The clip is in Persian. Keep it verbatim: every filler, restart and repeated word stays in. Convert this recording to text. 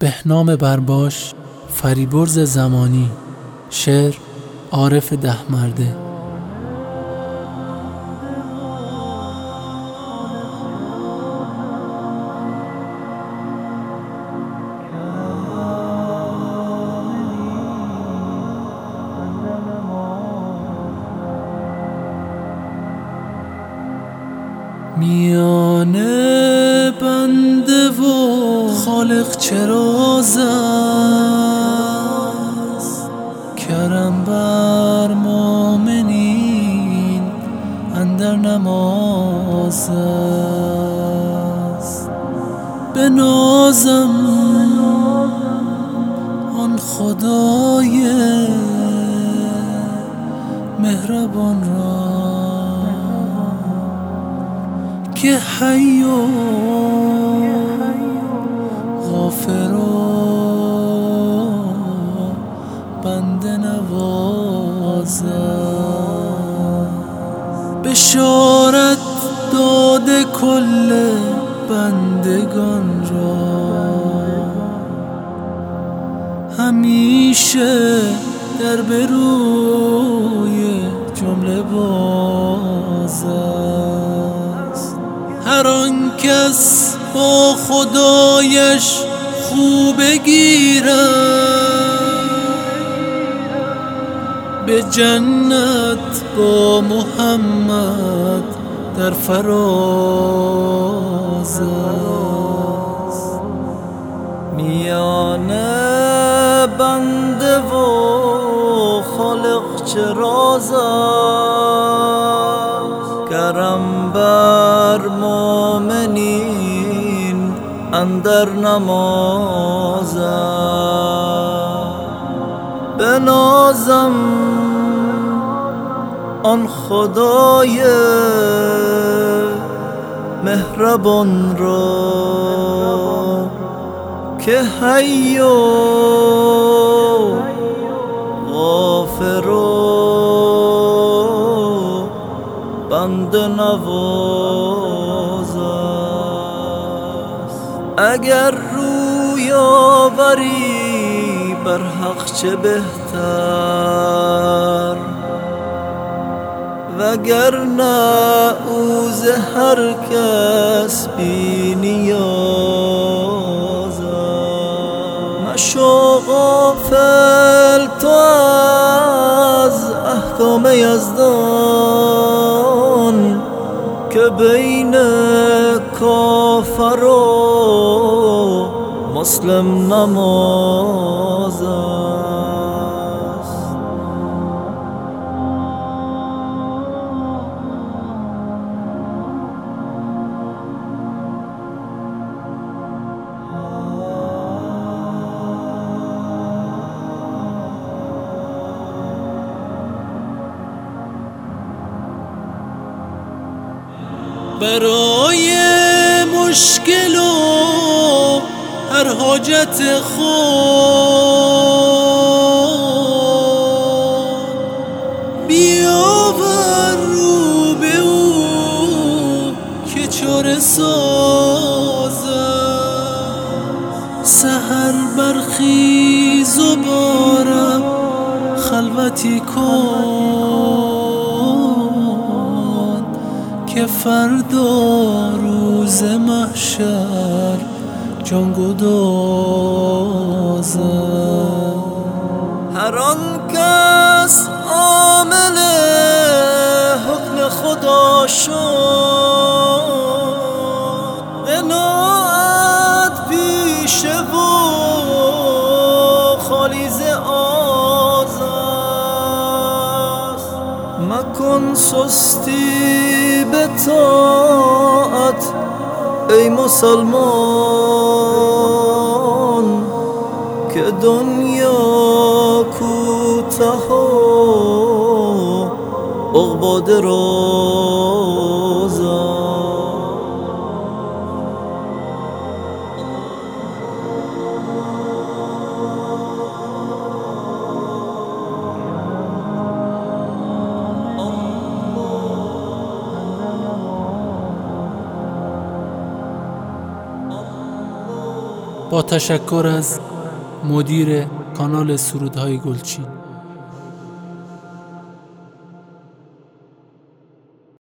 بهنام برباش، فریبرز زمانی. شعر عارف دهمرده. میانه بنده و خالق چه راز است، کرم بر مؤمنین اندر نماز است. بنازم آن خدای مهربان را که حی و غافر و بنده نواز است. بشارت داده کل بندگان را همیشه در به روی جمله باز است. هر آن کس با خدایش خوب بگیرد، به جنت با محمد در فراز است. میانه بنده و خالق چه راز است، کرم بر مؤمنین اندر نماز است. بنازم آن خدای مهربان را که حی و غافر و بنده نواز است. اگر روی آوری بر حق چه بهتر، وگرنه او ز هر کس بی نیاز است. مشو غافل تو از احکام یزدان که بین کافر و مسلم نماز است. برای مشکل و هر حاجت خود بیاور رو به او که چاره ساز است. سحر برخیز و با رب خلوتی کن که فردا روز محشر جان گداز است. هر آن کس عامل حکم خدا شد، قناعت پیشه و خالی ز آز است. مکن سستی به طاعت ای مسلمان که دنیا کوته و عقبی دراز است. با تشکر از مدیر کانال سرودهای گلچین.